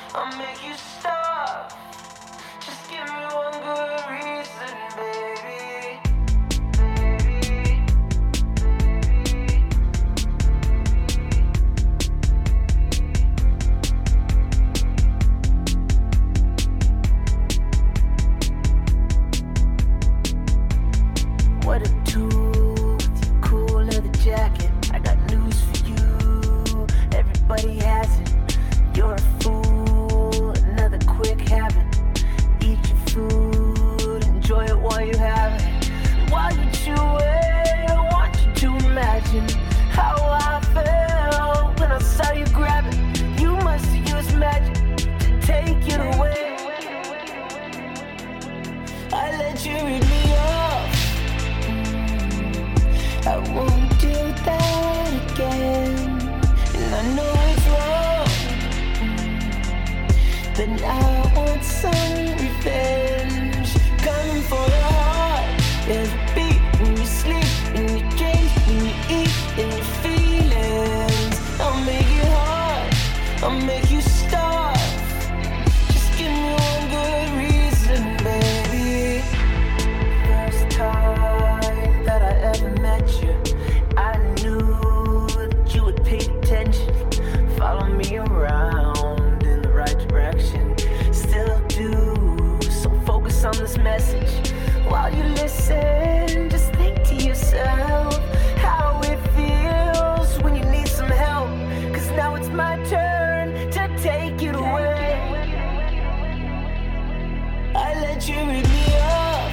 I'll make you stop. Just give me one good reason, baby. What a tool with your cool leather jacket. I got news for you. Everybody has it. You're a fool. Another quick habit. Eat your food. Enjoy it while you have it. While you chew it, I want you to imagine how I felt when I saw you grab it. You must have used magic to take it away. I let you read me off. I won't do that again. And I know it's wrong, but I want some revenge. Coming for your heart. There's a beat when you sleep, in your dreams, when you eat, in your feelings. I'll make it hard, I'll make you starve. Just give me one good reason, baby. First time that I ever met you, I knew that you would pay attention. Follow me around in the right direction. Still do, so focus on this message. While you listen, just think to yourself how it feels when you need some help. Cause now it's my turn to take it away. I let you read me off.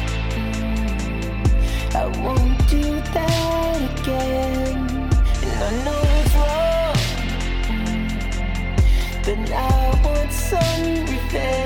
I won't do that again. And I know it's wrong, but I want some revenge.